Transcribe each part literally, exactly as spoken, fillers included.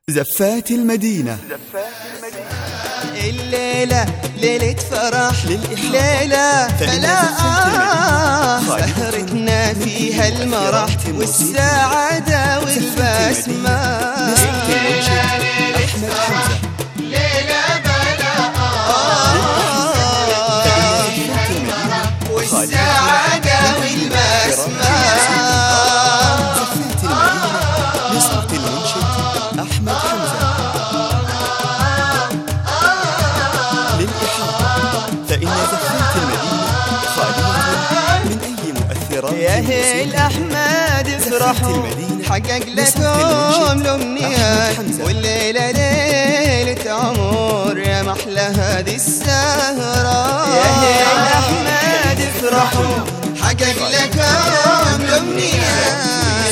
زفات المدينة. الليلة ليلة فرح ليلة فلا آه سهرتنا فيها المرح والسعادة والبسمة. ليلة بلا آه والسعادة والبسمة. زفات المدينة نصرة المنشد أحمد حمزة. فإن زفات المدينة خالية من أي مؤثرات. يا هيل أحمد افرحوا حقق لكم الأمنيات والليلة ليلة عمر يا محلى هذه السهرة. يا هيل أحمد افرحوا حقق لكم الأمنيات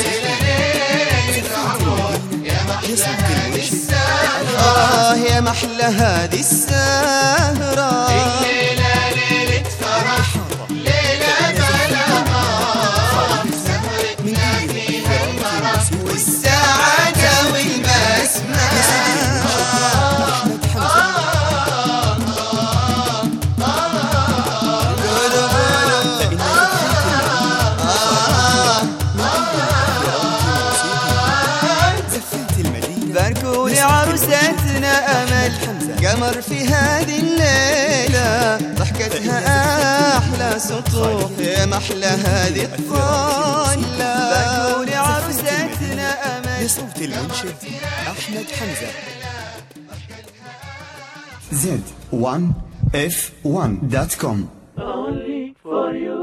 آه يا محلى هذه السهرة. الليلة ليلة فرح ليلة بلا آه سهرتنا فيها المرح والسعادة والبسمة. باركوا لعروستنا أمل قمر في هذه الليلة ضحكتها أحلى سطوح يا محلى هذه الطلة. باركوا لعروستنا أمل بصوت المنشد أحمد حمزة. زد وان اف وان دوت كوم. Only for you.